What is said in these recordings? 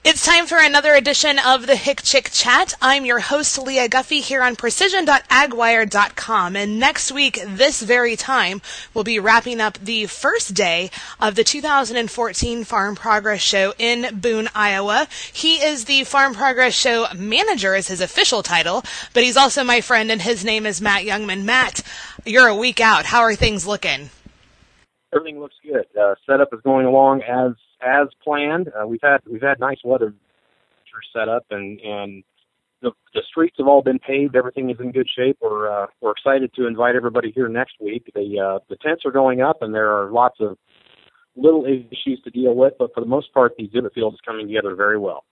It's time for another edition of the Hick Chick Chat. I'm your host, Leah Guffey, here on Precision.agwire.com. And next week, this very time, we'll be wrapping up the first day of the 2014 Farm Progress Show in Boone, Iowa. He is the Farm Progress Show manager, is his official title, but he's also my friend, and his name is Matt Youngman. Matt, you're a week out. How are things looking? Everything looks good. Setup is going along as planned. We've had nice weather set up, and the streets have all been paved. Everything is in good shape. We're excited to invite everybody here next week. The tents are going up, and there are lots of little issues to deal with, but for the most part, the exhibit field is coming together very well.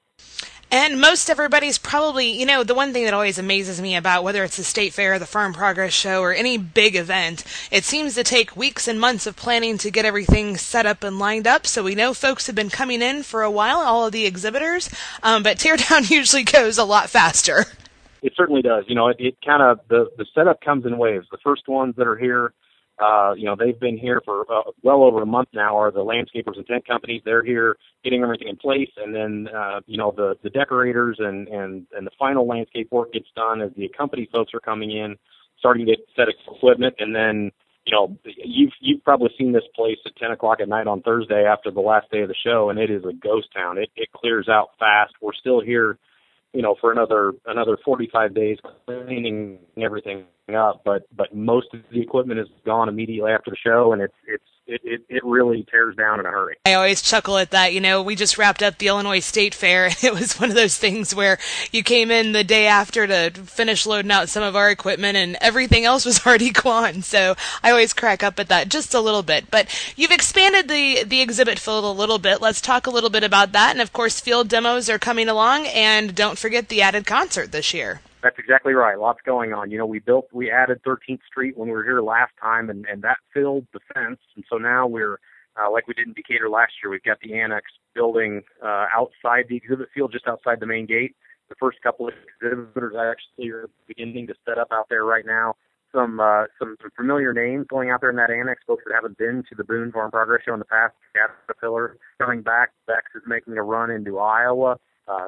And most everybody's probably, the one thing that always amazes me about whether it's the State Fair, the Farm Progress Show, or any big event, it seems to take weeks and months of planning to get everything set up and lined up. So we know folks have been coming in for a while, all of the exhibitors, but teardown usually goes a lot faster. It certainly does. It kind of, the setup comes in waves. The first ones that are here, they've been here for well over a month now, are the landscapers and tent companies. They're here getting everything in place, and then the decorators and the final landscape work gets done as the company folks are coming in, starting to set equipment, and then you've probably seen this place at 10 o'clock at night on Thursday after the last day of the show, and it is a ghost town. It clears out fast. We're still here for another 45 days cleaning everything up, but most of the equipment is gone immediately after the show, and it really tears down in a hurry. I always chuckle at that. We just wrapped up the Illinois State Fair. It was one of those things where you came in the day after to finish loading out some of our equipment, and everything else was already gone. So I always crack up at that just a little bit. But you've expanded the exhibit field a little bit. Let's talk a little bit about that. And of course, field demos are coming along, and don't forget the added concert this year. That's exactly right. Lots going on. We added 13th Street when we were here last time, and that filled the fence. And so now we're, like we did in Decatur last year, we've got the annex building outside the exhibit field, just outside the main gate. The first couple of exhibitors actually are beginning to set up out there right now. Some familiar names going out there in that annex, folks that haven't been to the Boone Farm Progress Show in the past. Caterpillar coming back. Bex is making a run into Iowa.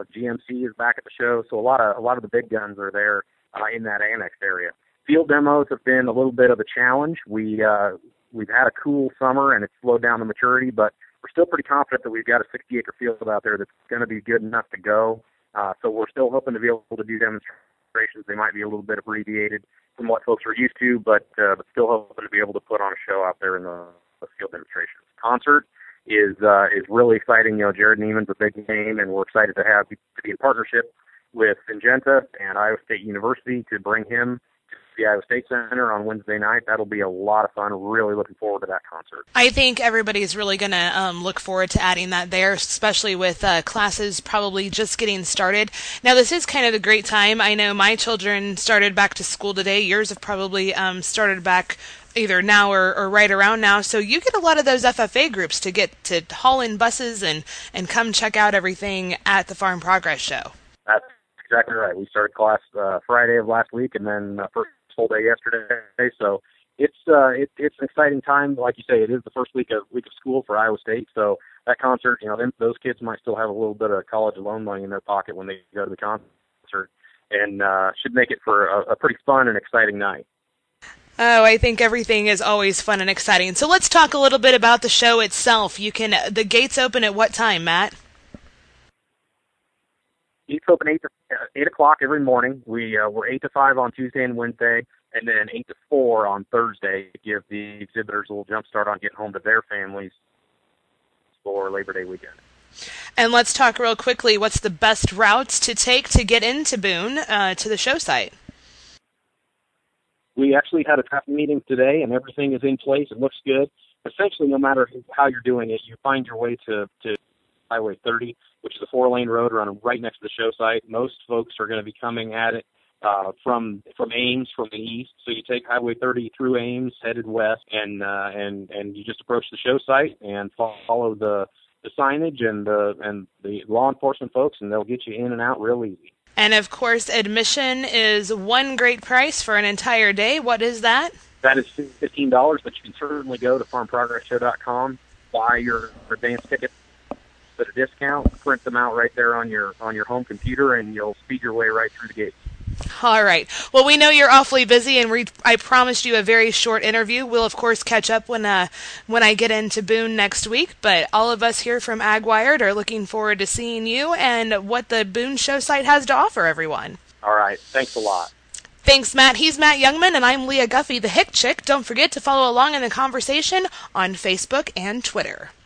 GMC is back at the show, so a lot of the big guns are there in that annex area. Field demos have been a little bit of a challenge. We've had a cool summer, and it's slowed down the maturity, but we're still pretty confident that we've got a 60-acre field out there that's going to be good enough to go. So we're still hoping to be able to do demonstrations. They might be a little bit abbreviated from what folks are used to, but still hoping to be able to put on a show out there in the field demonstrations. Concert is really exciting. Jared Neiman's a big name, and we're excited to be in partnership with Syngenta and Iowa State University to bring him to the Iowa State Center on Wednesday night. That'll be a lot of fun. Really looking forward to that concert. I think everybody's really going to look forward to adding that there, especially with classes probably just getting started. Now, this is kind of a great time. I know my children started back to school today. Yours have probably started back either now or right around now. So you get a lot of those FFA groups to get to haul in buses and come check out everything at the Farm Progress Show. That's exactly right. We started class Friday of last week, and then first full day yesterday. So it's an exciting time. Like you say, it is the first week of school for Iowa State. So that concert, those kids might still have a little bit of college loan money in their pocket when they go to the concert, and should make it for a pretty fun and exciting night. Oh, I think everything is always fun and exciting. So let's talk a little bit about the show itself. The gates open at what time, Matt? Gates open 8 o'clock every morning. We're 8 to 5 on Tuesday and Wednesday, and then 8 to 4 on Thursday to give the exhibitors a little jump start on getting home to their families for Labor Day weekend. And let's talk real quickly, what's the best routes to take to get into Boone to the show site? We actually had a traffic meeting today, and everything is in place. It looks good. Essentially, no matter how you're doing it, you find your way to Highway 30, which is a 4-lane road running right next to the show site. Most folks are going to be coming at it from Ames, from the east. So you take Highway 30 through Ames, headed west, and you just approach the show site and follow the signage and the law enforcement folks, and they'll get you in and out real easy. And, of course, admission is one great price for an entire day. What is that? That is $15, but you can certainly go to farmprogressshow.com, buy your advance ticket at a discount. Print them out right there on your home computer, and you'll speed your way right through the gates. All right. Well, we know you're awfully busy, and I promised you a very short interview. We'll, of course, catch up when I get into Boone next week. But all of us here from AgWired are looking forward to seeing you and what the Boone show site has to offer everyone. All right. Thanks a lot. Thanks, Matt. He's Matt Youngman, and I'm Leah Guffey, the Hick Chick. Don't forget to follow along in the conversation on Facebook and Twitter.